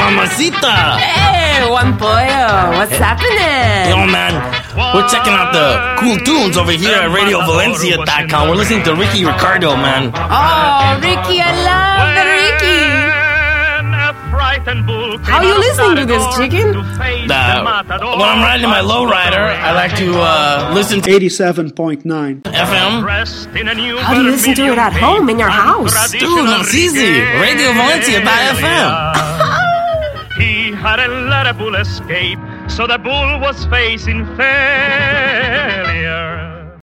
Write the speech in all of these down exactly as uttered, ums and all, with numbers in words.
mamacita. Hey, Juan Pollo, what's hey. happening? Yo, man, we're checking out the cool tunes over here at radio valencia dot com. We're listening to Ricky Ricardo, man. Oh, Ricky, I love the Ricky. How are you listening to this, chicken? Uh, when I'm riding my lowrider, I like to uh, listen to eighty-seven point nine F M. How do you listen to it at home, in your house? Dude, it's easy. radio valencia dot f m. He had let a bull escape, so the bull was facing failure.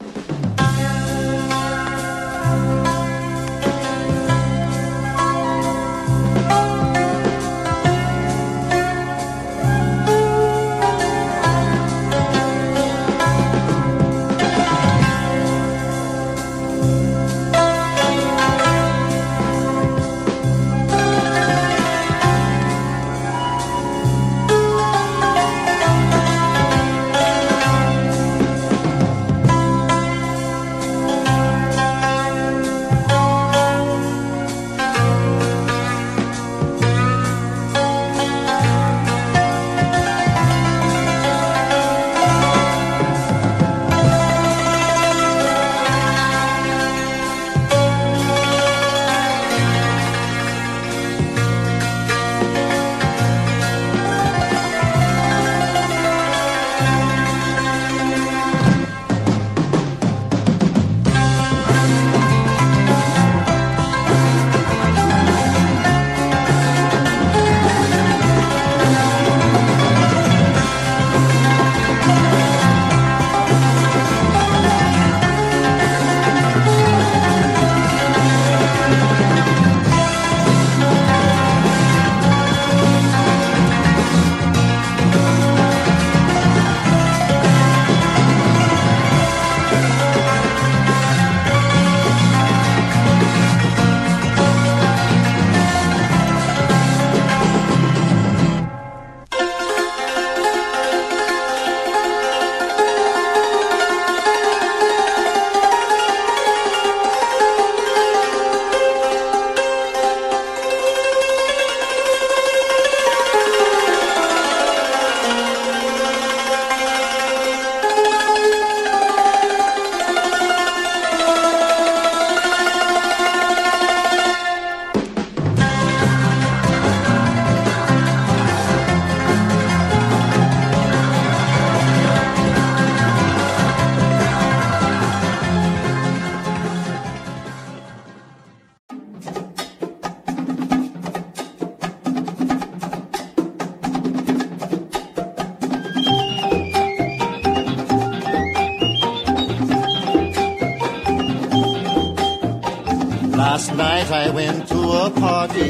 Last night I went to a party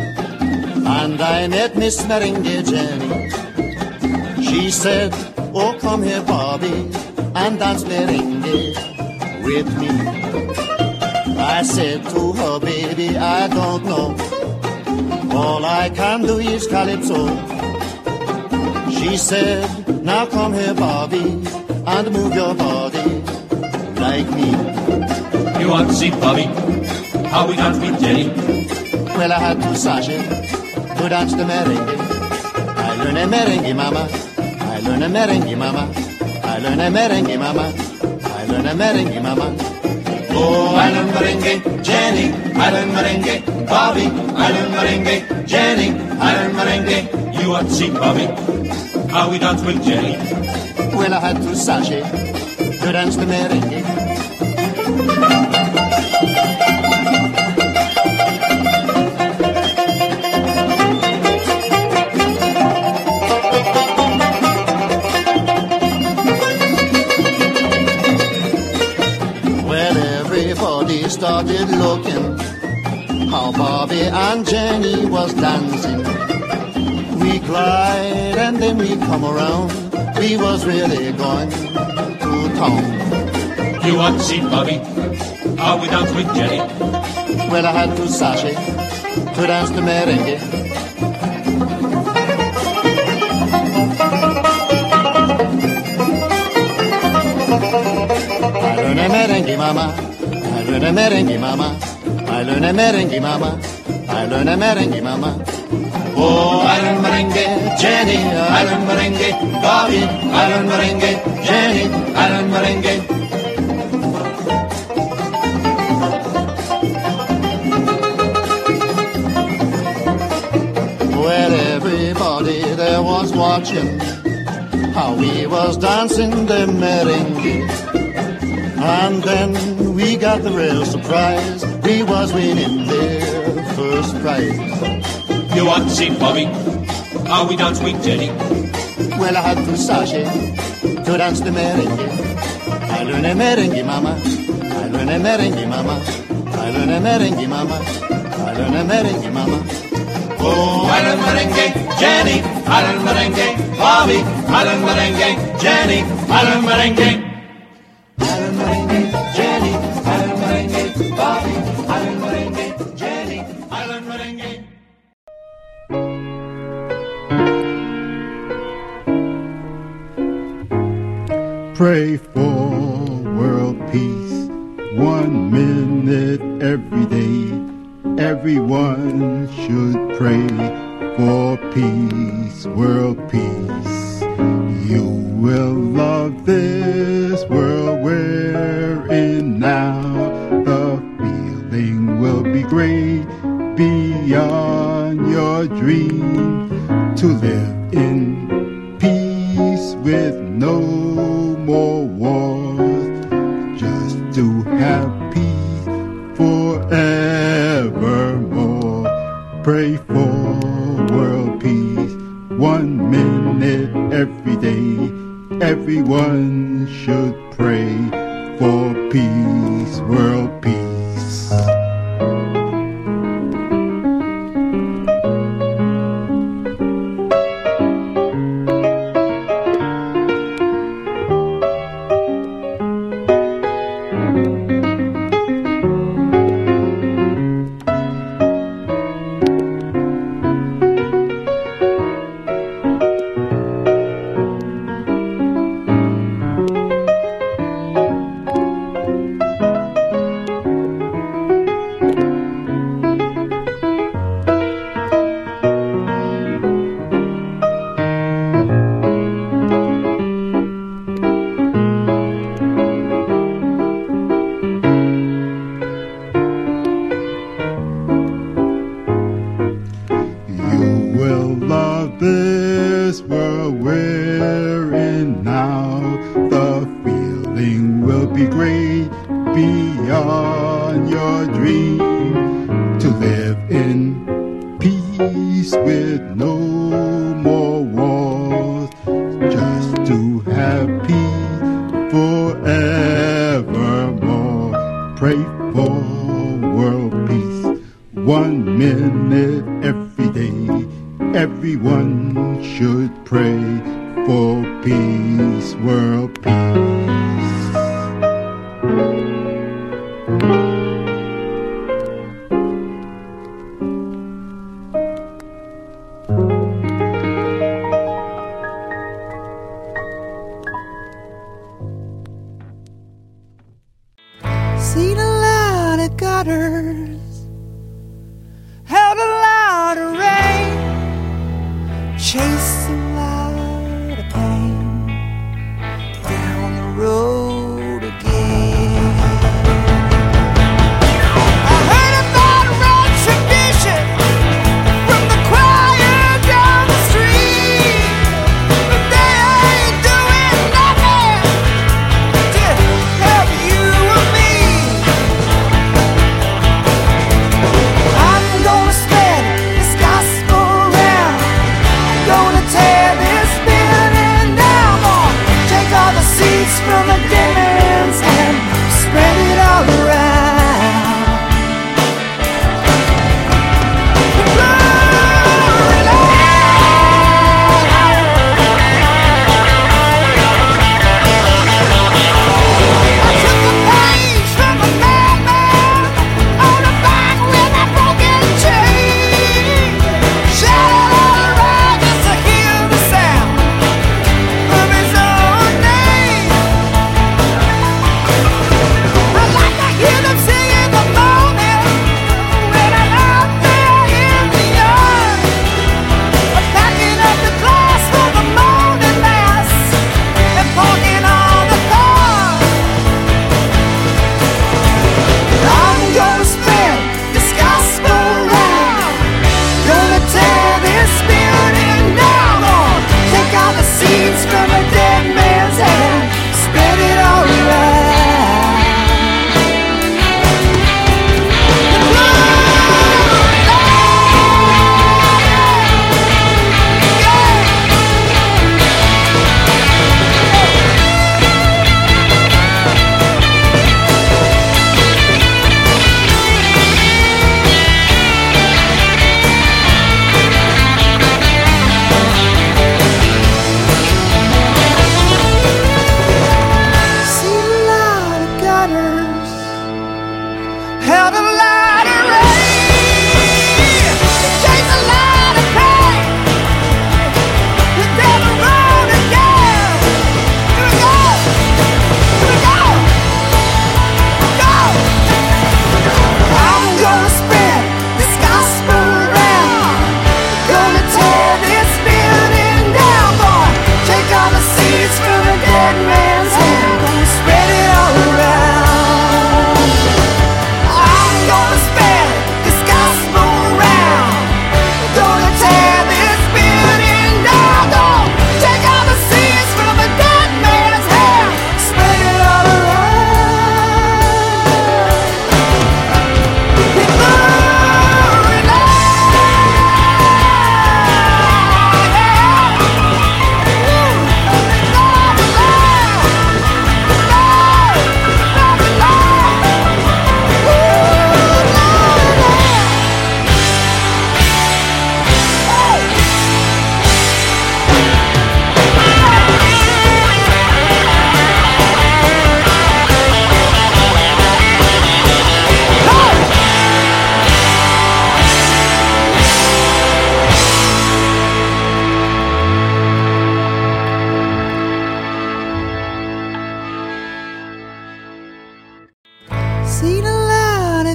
and I met Miss Merengue Jenny. She said, oh come here Bobby and dance merengue with me. I said to her, baby, I don't know, all I can do is calypso. She said, now come here Bobby and move your body like me. You want to see Bobby? How we dance with Jenny? Well, I had to sashay to dance the merengue. I learn a merengue, mama. I learn a merengue, mama. I learn a merengue, mama. I learn a merengue, mama. Oh, I learn merengue, Jenny. I learn merengue, Bobby. I learn merengue, Jenny. I learn merengue. You want to see Bobby? How we dance with Jenny? Well, I had to sashay to dance the merengue. Started looking how Bobby and Jenny was dancing. We glide and then we come around. We was really going to town. You want to see Bobby? How we dance with Jenny? Well, I had to sashay to dance the merengue. I learn a merengue, mama. I learn a merengue, mama. I learn a merengue, mama. I learn a merengue, mama. Oh, Island merengue, Jenny, Island merengue, Bobby, Island merengue, Jenny, Island merengue. Well, everybody there was watching how we was dancing the merengue. And then we got the real surprise, we was winning their first prize. You want to see Bobby? How we dance with Jenny? Well, I had to sashay to dance the merengue. I learn a merengue, mama. I learn a merengue, mama. I learn a merengue, mama. I learn a merengue, mama. Oh, I learn merengue, Jenny. I learn merengue, Bobby. I learn merengue, Jenny. I learn merengue. I learn merengue, Jenny. I learn merengue, Bobby. I learn merengue, Jenny. I learn merengue. Pray for world peace, one minute every day. Everyone should pray for peace, world peace. You will love this world we're in now. The feeling will be great beyond your dream. To live in peace with no more wars, just to have peace forevermore. Pray for world peace, one minute every day. Everyone should pray for peace, world peace.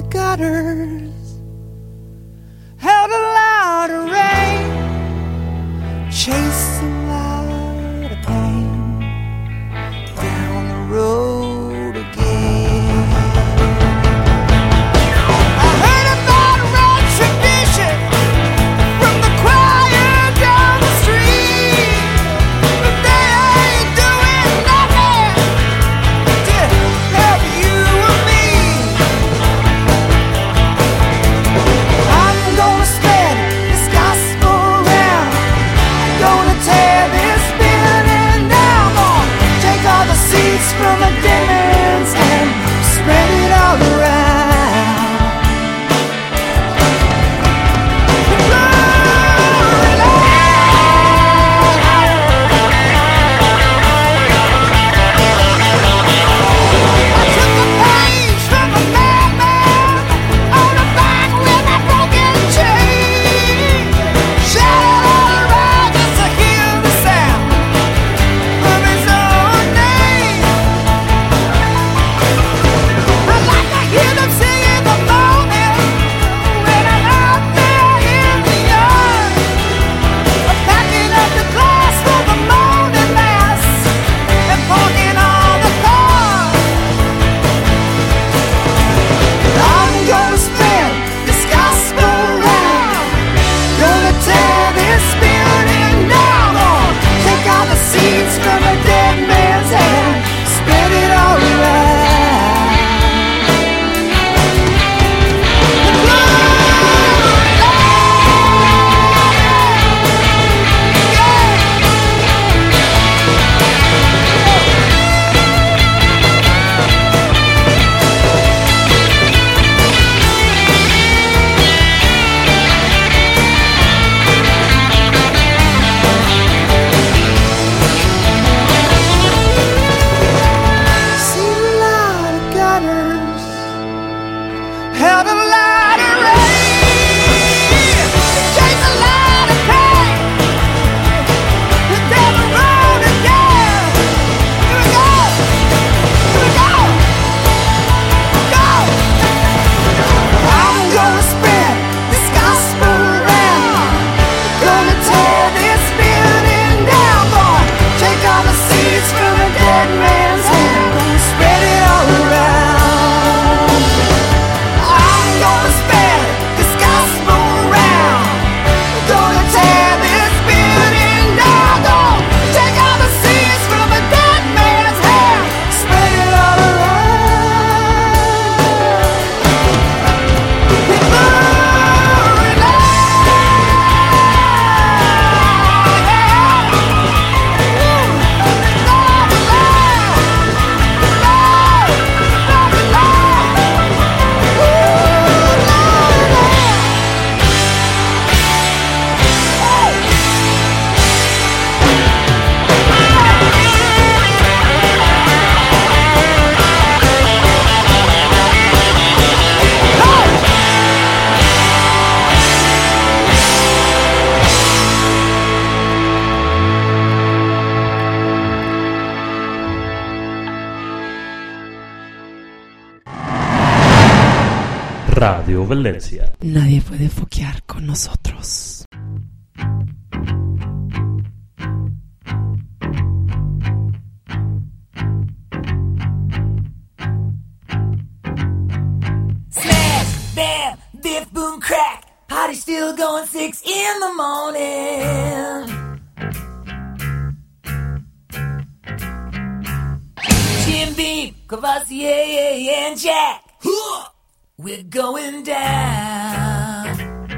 of gutters held a lot of rain, chased a lot of pain down the road again. I heard about a red tradition from the choir down the street, but they ain't doing nothing to help you or me. I'm gonna spread this gospel around. I'm gonna tear this building down. Gonna take all the seeds from a dead man's hand, spread it all around. Radio Valencia. Nadie puede foquear con nosotros. Smash, bam, biff, boom, crack. Party still going six in the morning. Jim Beam, Cavassier, and Jack. We're going down.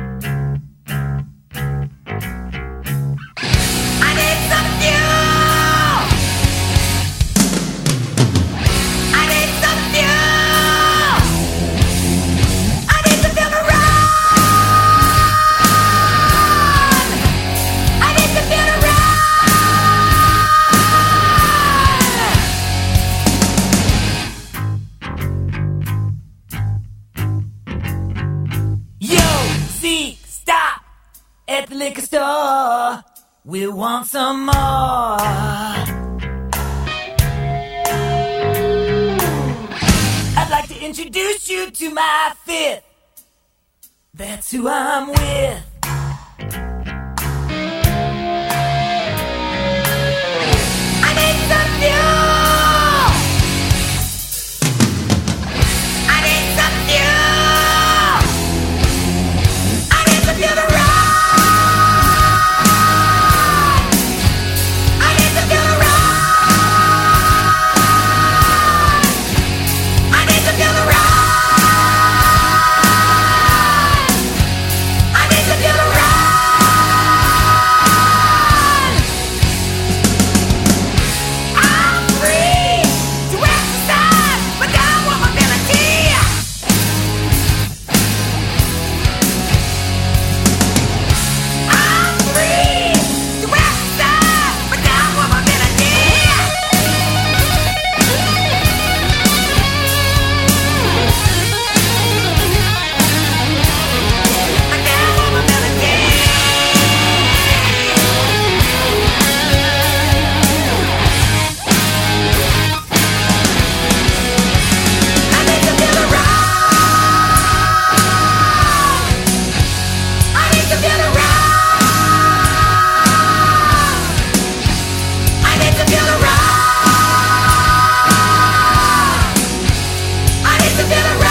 I need some fuel. I need some fuel. I need to feel the run. I need to feel the Zeke, stop at the liquor store. We want some more. I'd like to introduce you to my fifth. That's who I'm with. I need some fuel. I need some fuel. I need some fuel to ride. I need some fuel to ride. I need some fuel to ride. I need some fuel to ride. I'm free to exercise my downward mobility. I'm free to exercise my downward mobility. My downward mobility. I need to feel the ride. I need to feel the ride. I need to feel the ride. I need to feel the ride.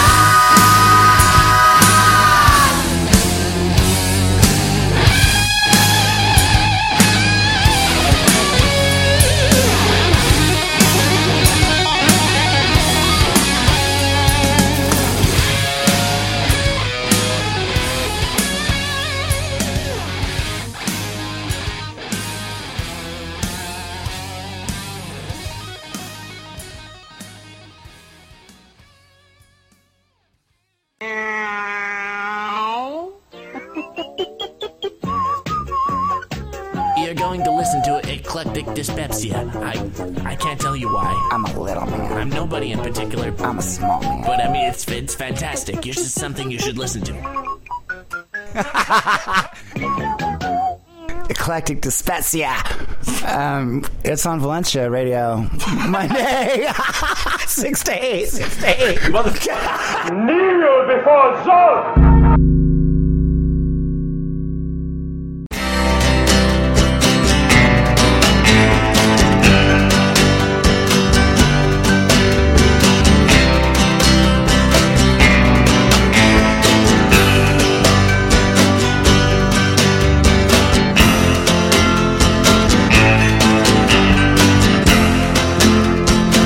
You're going to listen to Eclectic Dyspepsia. I I can't tell you why. I'm a little man. I'm nobody in particular, I'm a small man. but I mean, it's it's fantastic. It's just something you should listen to. Eclectic Dyspepsia. Um, it's on Valencia Radio. Monday. Six to eight. Six to eight. Kneel before Zod!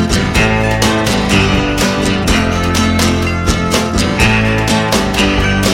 I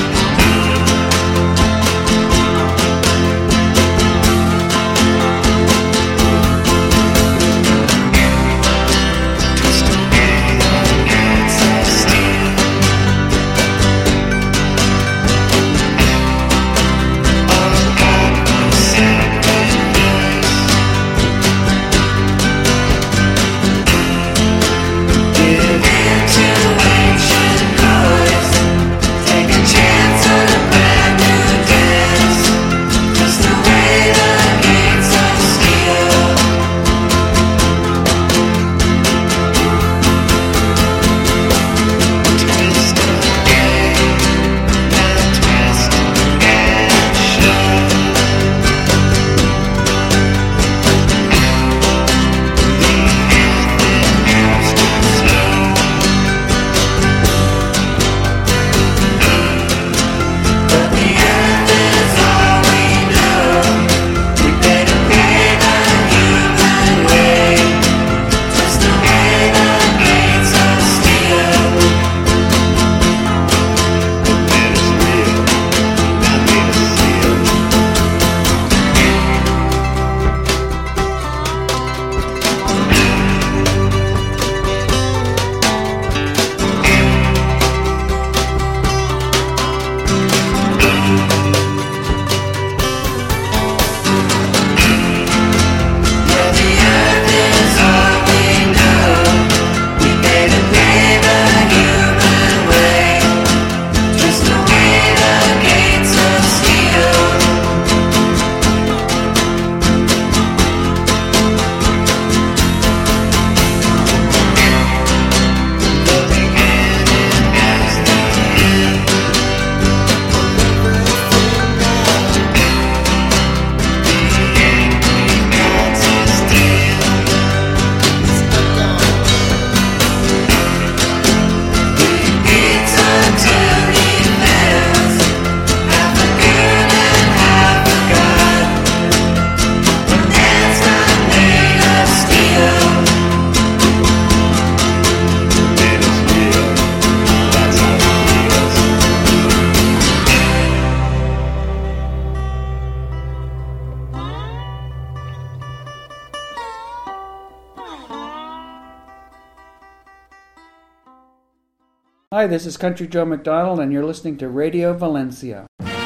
Hi, this is Country Joe McDonald, and you're listening to Radio Valencia.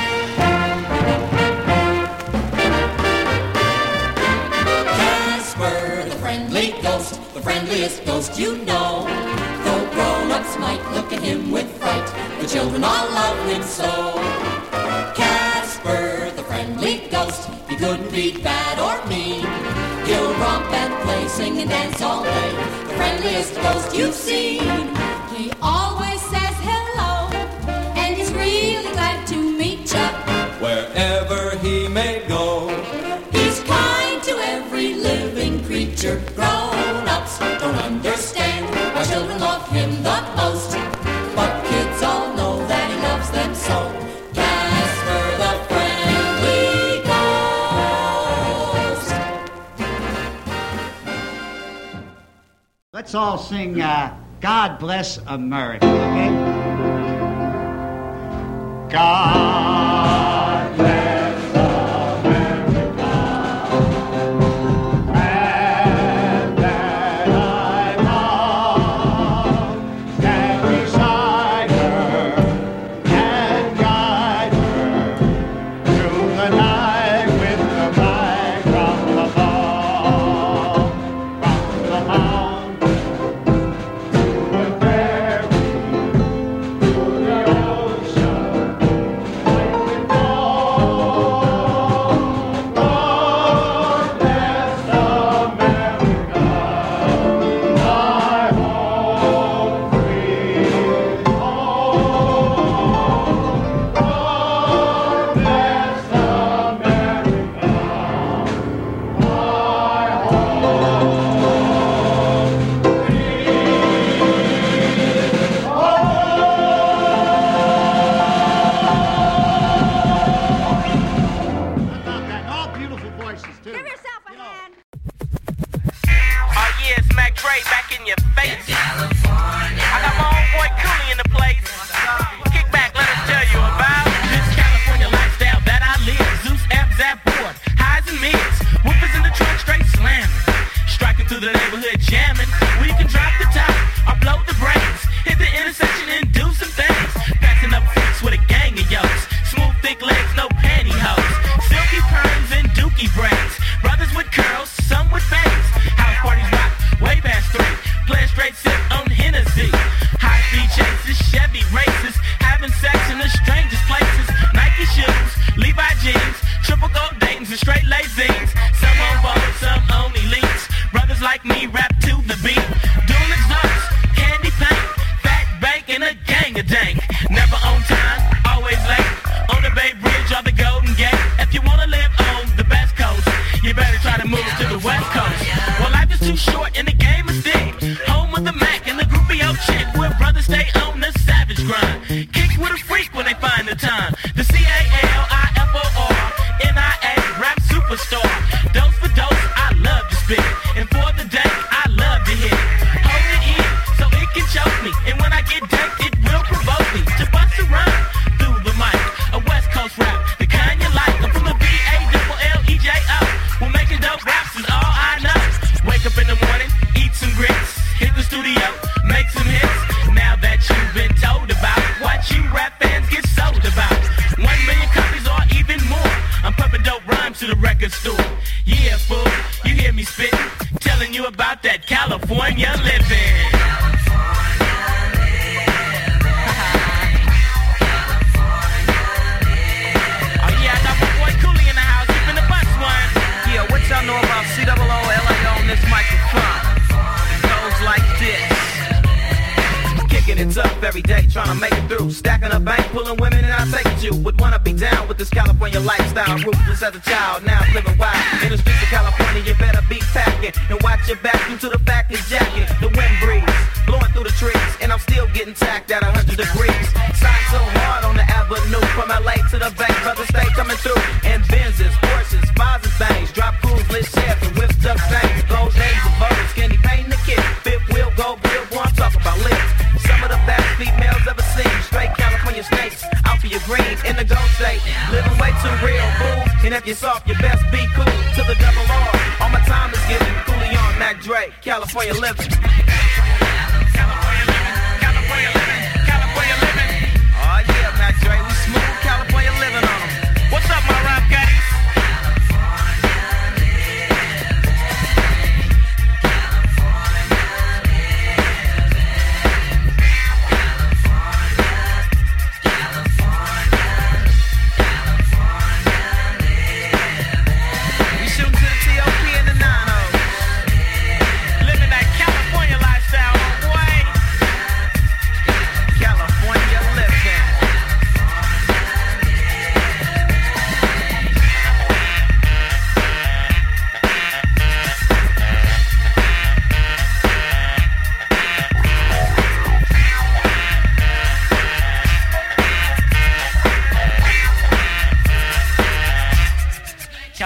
Casper, the friendly ghost, the friendliest ghost you know. Though grown-ups might look at him with fright, the children all love him so. Casper, the friendly ghost, he couldn't be bad or mean. He'll romp and play, sing and dance all day, the friendliest ghost you've seen. He always says hello, and he's really glad to meet ya. Wherever he may go, he's kind to every living creature. Grown-ups don't understand why children love him the most, but kids all know that he loves them so. Casper the friendly ghost. Let's all sing uh, God Bless America, okay? God bless America, and that I love, can beside her and guide her through the night with the flag from above, from the mountain to the prairie, to the ocean. California living. California living. California living. California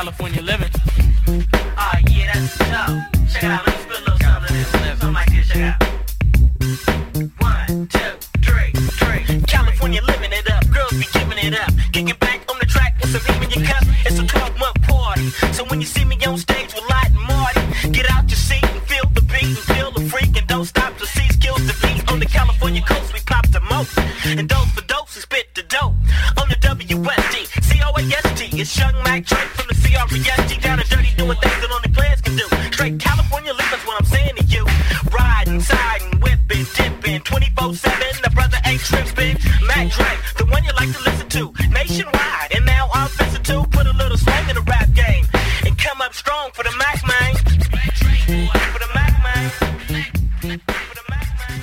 California living. Ah, yeah, that's tough. Check it out, let me spit a little something. Something like this, check it out. One, two, three, three. California living it up, girls be giving it up. Kicking back on the track with some him in your cup. It's a twelve-month party, so when you see me on stage with Light and Marty, get out your seat and feel the beat and feel the freak and don't stop till C's kills the beat. On the California coast, we pop the most, and dose for dose and spit the dope. On the W S D, C O A S T, it's Young Mac Trey from the C R E S T, down and dirty doing things that only players can do. Straight California living's what I'm saying to you. Riding, siding, whipping, dipping, twenty-four seven, the brother ain't tripping. Mac Dre, the one you like to listen to, nationwide, and now I'm fixing to put a little swing in the rap game, and come up strong for the Mac man. For the Mac man. For the Mac man.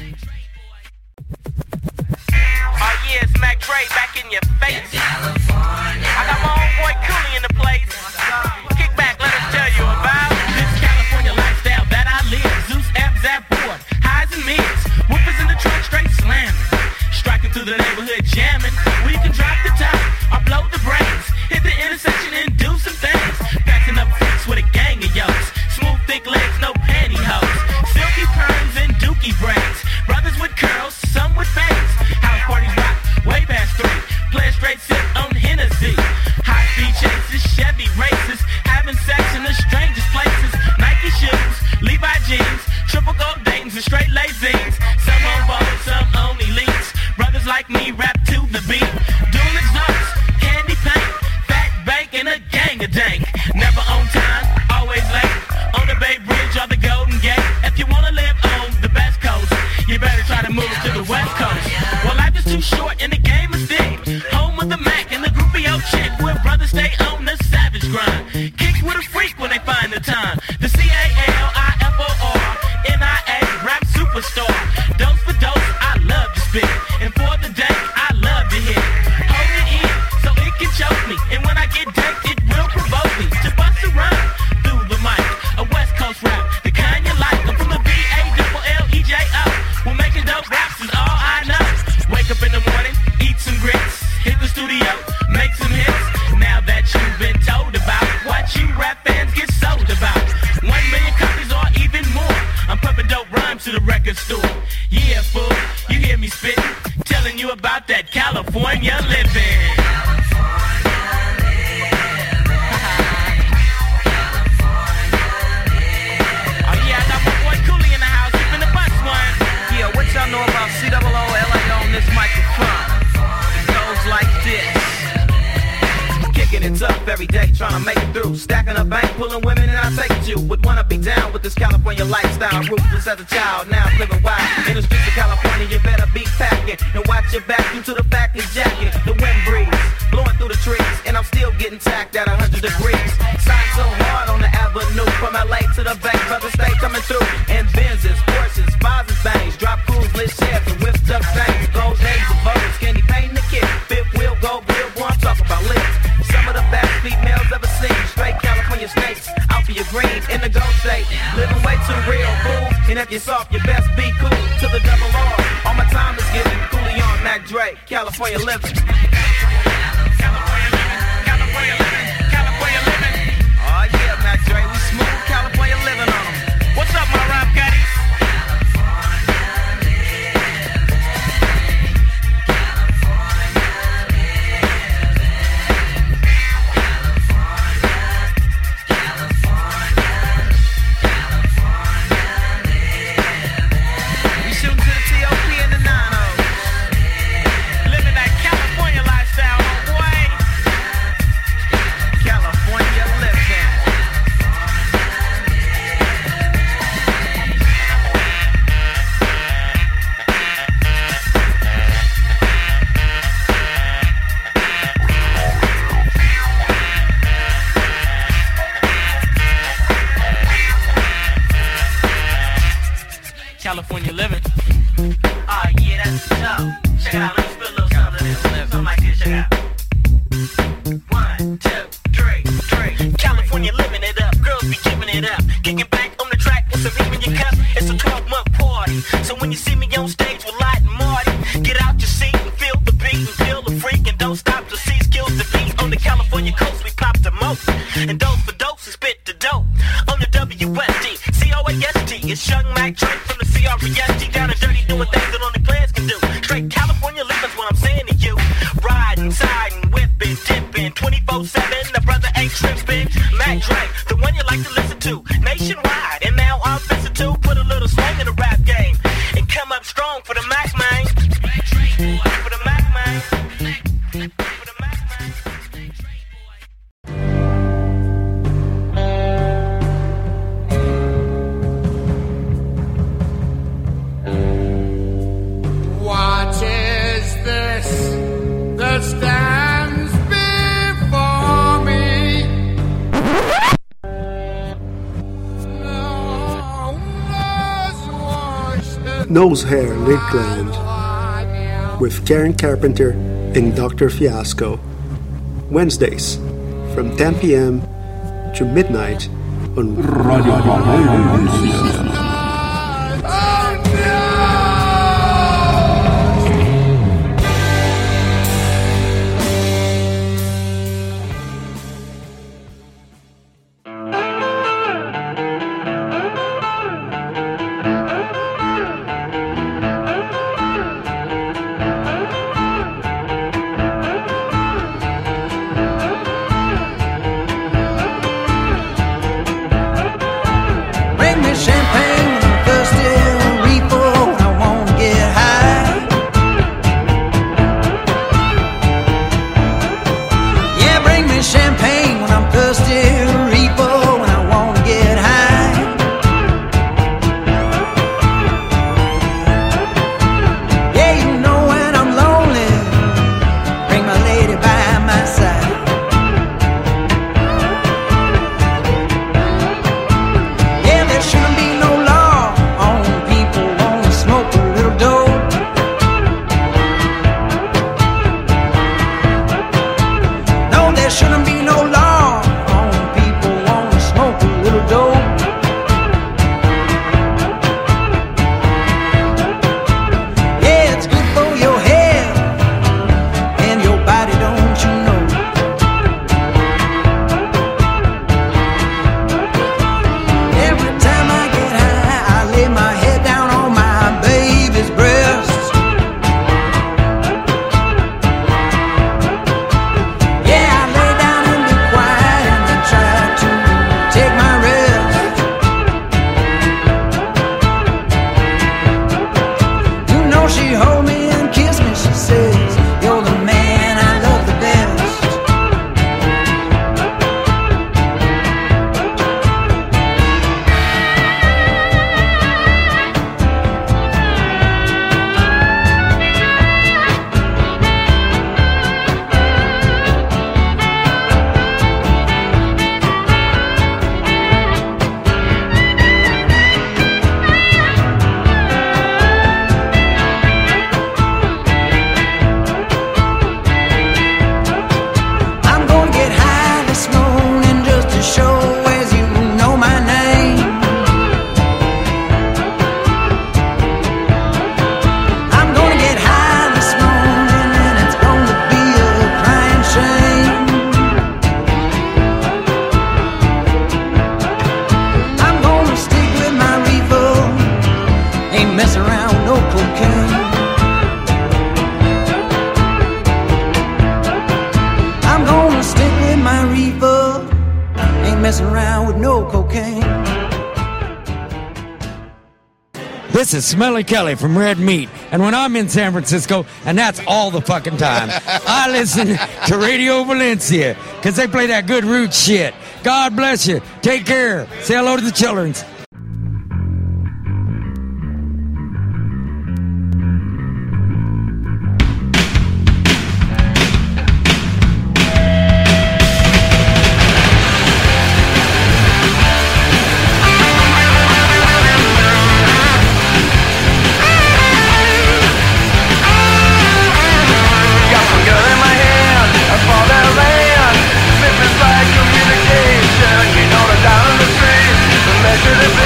Oh yeah, it's Mac Dre back in your face. I got my homeboy Cooley in the place. Kick back, let us tell you about this California lifestyle that I live. Zeus, F, Zap, board, highs and mids, whoopers in the truck, straight slamming, striking through the neighborhood jamming. We can drop the top or blow the brains, hit the intersection and do some things. Backing up freaks with a gang of yokes, smooth thick legs, no pantyhose, silky perms and dookie braids, brothers with curls, some with fades. House parties rock way past three, play straight sip on Hennessy. High speed chases, Chevy races, having sex in the strangest places. Nike shoes, Levi jeans, triple gold Dayton's and straight lazines. Some on boats, some on elites. Brothers like me rap to the beat. Dual exhaust, candy paint, fat bake and a gang of dank. Never on time, always late. On the Bay Bridge or the Golden Gate. If you wanna live on the best coast, you better try to move to the West Coast. Well, life is too short and the game is thick. Home with the Mac and the groupie old chick, where brothers stay on the savage grind. Kicks with a freak when they find the time. The C A L I F O R N I A rap superstar. Dose for dose, I love to spit, and for the day, I love to hit. Hold it in so it can choke me, and when I get decked, it will provoke me to bust a rhyme through the mic. A West Coast rap, the kind you like. I'm from the B A double L E J O. Well, making dope raps is all I know. Wake up in the morning, eat some grits, hit the studio, make some hits. Now that you've been told about what you rap fans get sold about, one million copies or even more. I'm pumping dope rhymes to the record store. Yeah, fool, you hear me spitting, telling you about that California living. Oh yeah, I got my boy Cooley in the house, he finna bust one. Yeah, what y'all know about C O O L A on this microphone? It goes like this. Kicking it up every day, trying to make it through. Stacking up bank, pulling women, and I take you. Would wanna be down with this California lifestyle. Ruthless as a child, now I'm living wild. In the streets of California, you better be packing. And watch your back due to the factory jacket. The wind breeze, blowing through the trees. And I'm still getting tacked at one hundred degrees. Sign so hard on the avenue. From L A to the Bay, brother stay coming through. And Benzes, Porsches, Fozzies, bangs. Drop crews, lit sheds, and whip duck things. Gold days of voters, candy painting the kid. Fifth wheel, gold wheel, boy, I'm talking about lips. Some of the best females ever seen. Straight California snakes, out for your green, in the gold state. Living way too real, fool. And if you're soft, you best be cool. To the double R, all my time is given. Cooley on Mac Dre, California living. California living, California living, California living. Oh yeah, Mac Dre, we smooth California living on them. What's up, my rap caddies? California living. Oh yeah, that's tough. Check it out, let me spit a little something. Something like this, check it out. One, two, three, three. California living it up, girls be giving it up. Kicking back on the track with some him in your cup. It's a twelve-month party, so when you see me on stage with Light and Marty, get out your seat and feel the beat and feel the freak, and don't stop till C's kills the beat. On the California coast, we pop the most, that stands before me. Nose Hair Lakeland with Karen Carpenter and Doctor Fiasco. Wednesdays from ten p.m. to midnight on Radio Valencia. This is Smelly Kelly from Red Meat, and when I'm in San Francisco, and that's all the fucking time, I listen to Radio Valencia, because they play that good root shit. God bless you. Take care. Say hello to the children. Measure the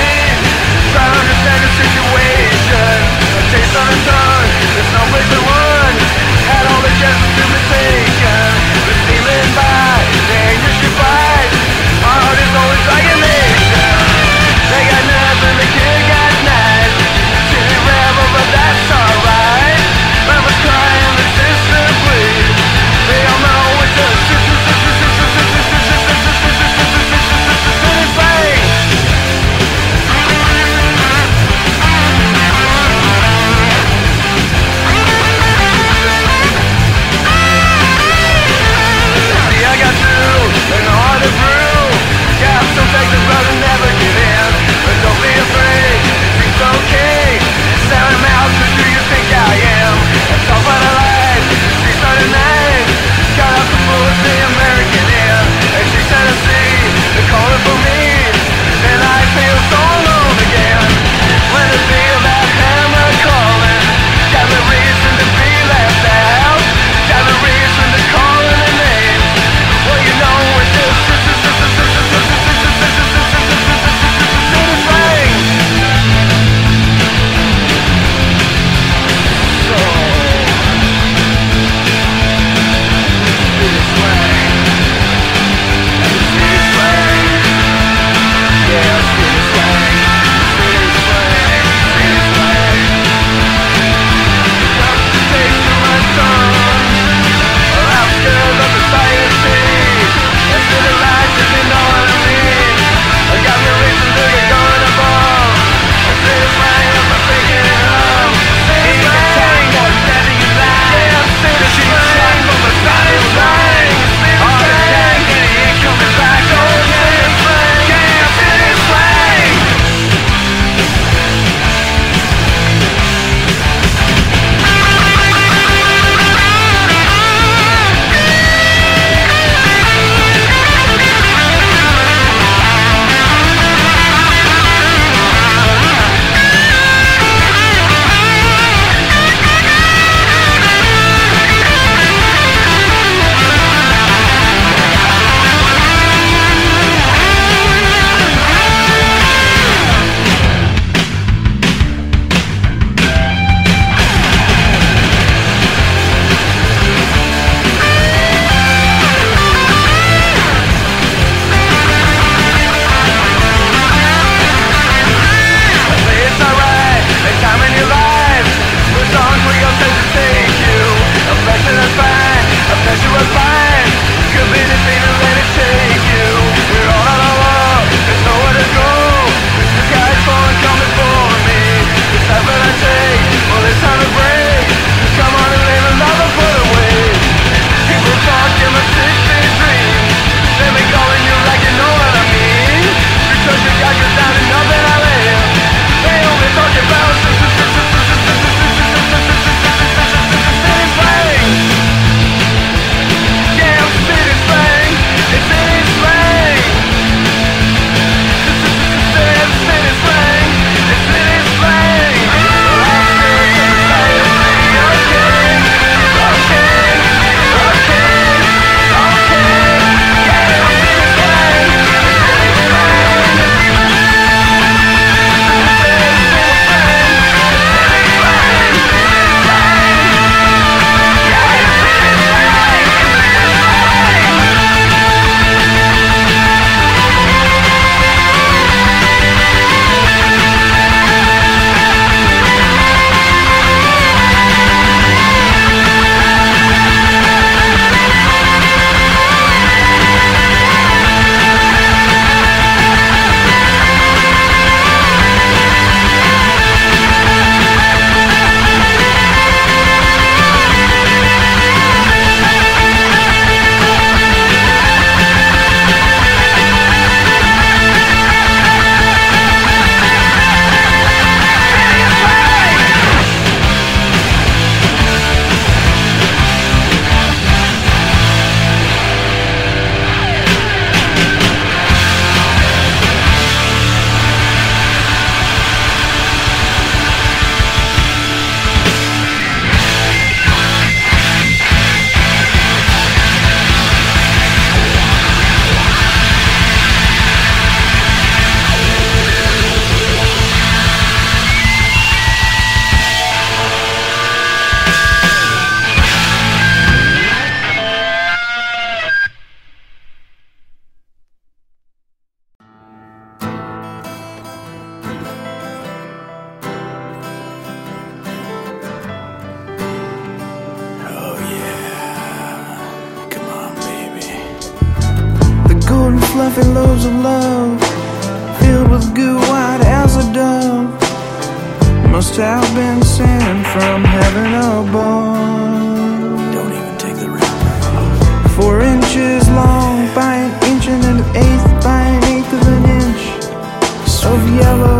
fluffy loaves of love, filled with goo white as a dove, must have been sent from heaven above. Don't even take the wrapper. Four inches long by an inch and an eighth by an eighth of an inch of yellow,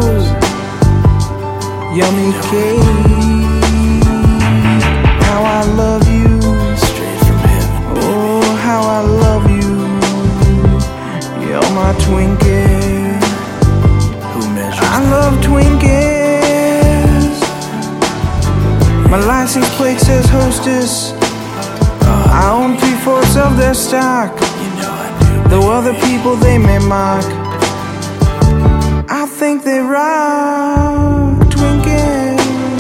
yummy cake. How I love you, straight from heaven. Oh, how I love you. You're my Twinkie. Who measures? I love Twinkies. My license plate says hostess. I own three-fourths of their stock. Though other people they may mock, I think they rock. Twinkies,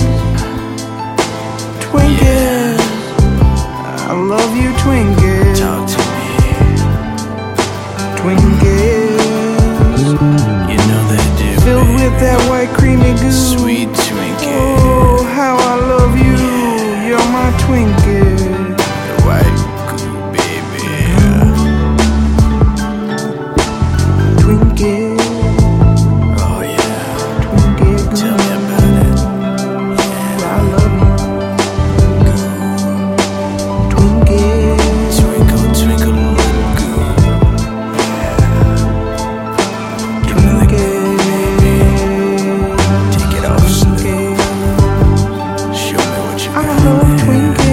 Twinkies, I love you, Twinkies. Talk to me. Twinkies, you know they do. Filled baby. With that white creamy goo. Sweet Twinkie. Oh, how I love you. Yeah. You're my Twinkie. The white goo, baby. Twinkie. Oh yeah. Twinkie. Tell me about it. Yeah. I love you. Goo. Twinkie. Twinkle, twinkle, little goo. Yeah. Give me the goo, baby. Take it off slow. Show me what you got. I love Twinkie.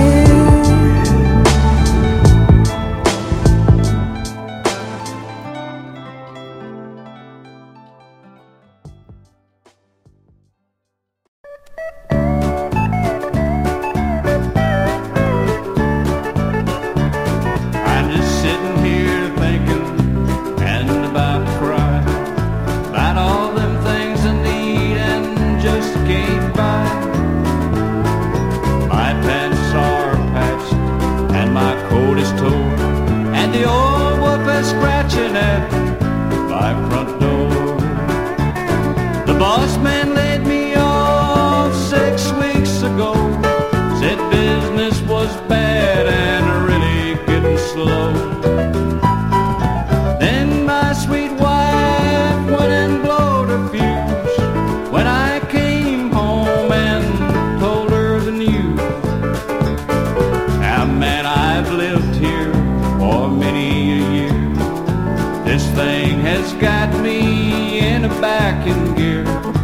I'm just sitting here thinking and about to cry about all them things I need and just can't buy. My pants are patched and my coat is torn and the old wolf is scratching at my front door. The boss man laid me off six weeks ago, said business was bad and really getting slow. Then my sweet wife went and blowed her fuse when I came home and told her the news. Now man, I've lived here for many a year. This thing has got me in a backing gear.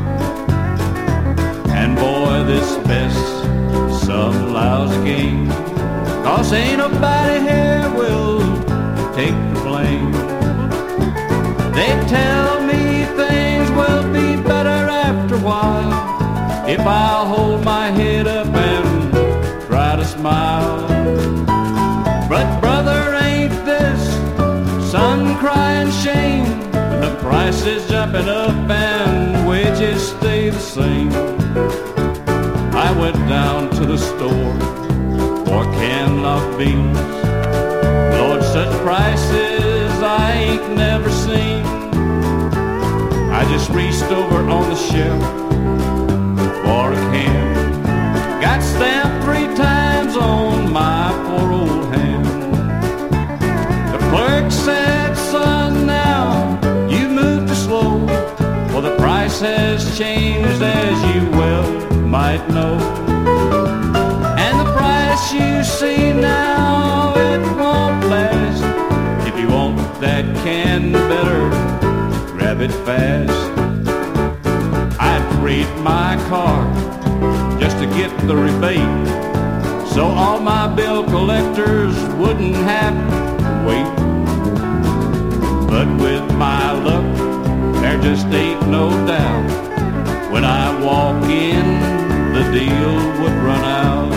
And boy, this best some lousy game, 'cause ain't nobody here will take the blame. They tell me things will be better after a while if I'll hold my head up and try to smile. But brother, ain't this sun crying shame when the price is jumping up and wages stay the same? I went down to the store for a can of beans. Lord, such prices I ain't never seen. I just reached over on the shelf for a can. Got stamped three times on my poor old hand. The clerk said, son, now you moved too slow, for the price has changed as you well might know. And the price you see now, it won't last. If you want that can better, grab it fast. I'd trade my car just to get the rebate, so all my bill collectors wouldn't have to wait. But with my luck, there just ain't no doubt, when I walk in, the deal would run out.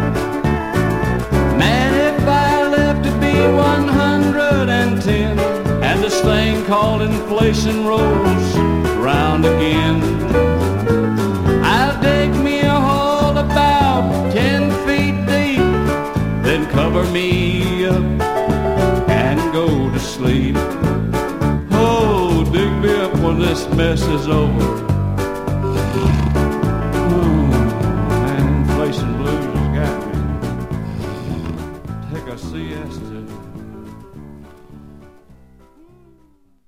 Man, if I live to be one hundred ten, and this thing called inflation rolls round again, I'll dig me a hole about ten feet deep, then cover me up and go to sleep. Oh, dig me up when this mess is over. Ooh, man, inflation blues has got me. Take a siesta.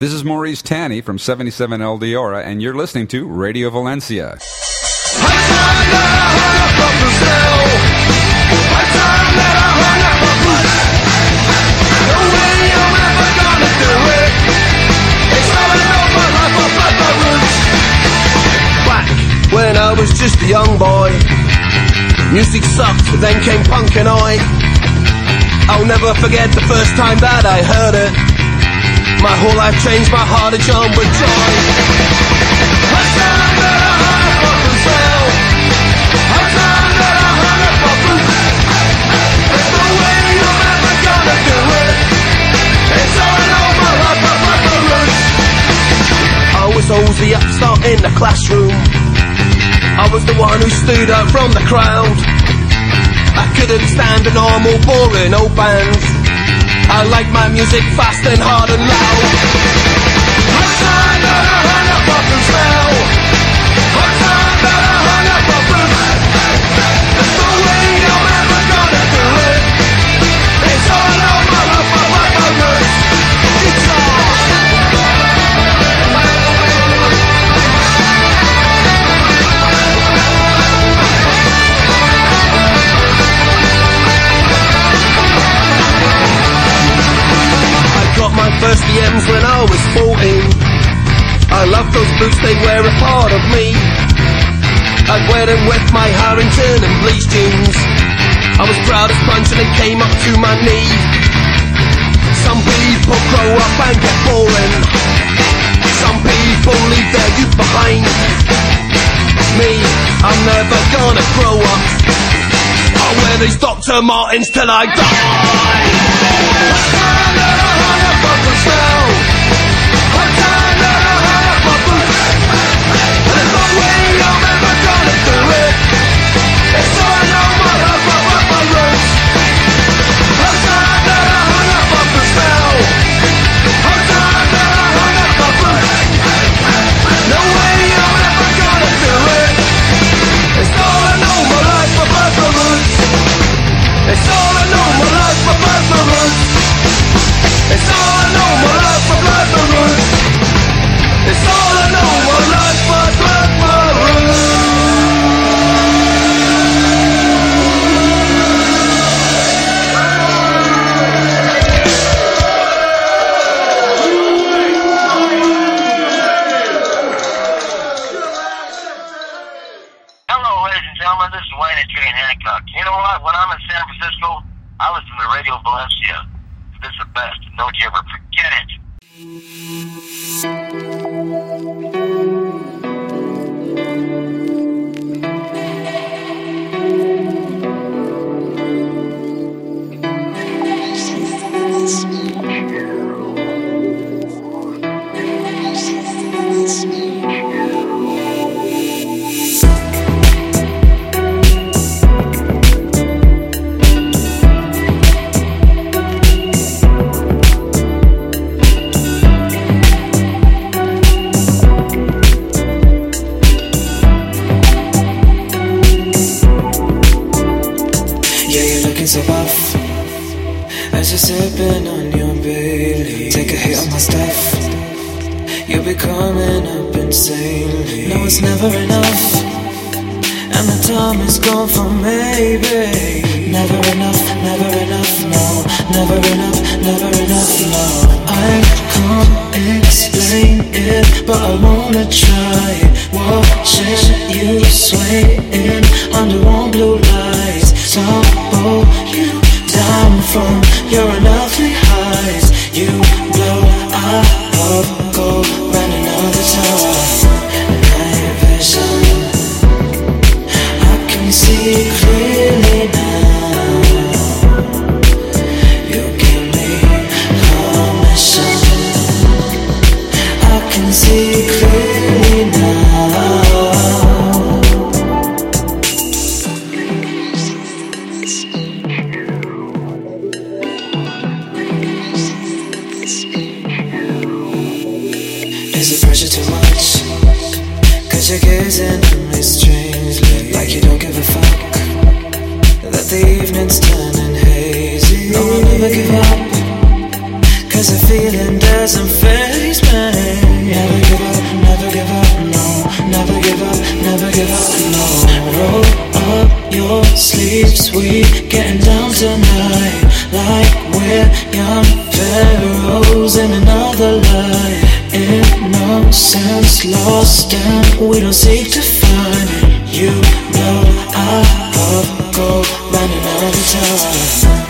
This is Maurice Tanny from seventy-seven El Diora, and you're listening to Radio Valencia. Back when I was just a young boy, music sucked, then came punk and I I'll never forget the first time that I heard it. My whole life changed, my heart had shone with joy. A time that I heard it for myself, a time that I heard it for boots. There's no way you're ever gonna do it. It's all over like my proper roots. I was always the upstart in the classroom. I was the one who stood out from the crowd. I couldn't stand a normal, boring old band. I like my music fast and hard and loud. A time that I hung up up and fell. A time that I hung up up and there's no way I'm ever gonna do it. It's all over like my my roots. Guitar. Got my first D Ms when I was fourteen. I loved those boots, they were a part of me. I'd wear them with my Harrington and bleached jeans. I was proud as punch and it came up to my knee. Some people grow up and get boring. Some people leave their youth behind. Me, I'm never gonna grow up. I'll wear these Doctor Martens till I die. There's no way I'm ever gonna do it. It's all I know, my love, my love, my roots. A time that I hung up on the spell. A time that I hung up my boots. No way I'm ever gonna do it. It's all I know, my life, my love, my roots. It's all I know, my life, my love, my roots. It's all I know, my life, my blood, my roots. It's all I know, my life, my blood, my roots. Hello, ladies and gentlemen, this is Wayne and Jane Hancock. You know what? When I'm in San Francisco, I listen to Radio Valencia. This is the best. Don't you ever forget it. So buff as you're sipping on your Bailey. Take a hit on my stuff, you'll be coming up insanely. No, it's never enough, and the time is gone for maybe. Never enough, never enough, no. Never enough, never enough, no. I can't explain it, but I wanna try. Watching you swaying under warm blue lights. So you down from your unlovely highs. You blow up, go round another tower. Night vision, I can see clearly now. You give me permission, I can see clearly now. You're gazing at me strangely, like you don't give a fuck that the evening's turning hazy. No, I'll never give up, cause the feeling doesn't faze me. roll up your sleeves, we getting down tonight, like we're young pharaohs in another life. Innocence lost and we don't seek to find it. You know I love gold running out of time.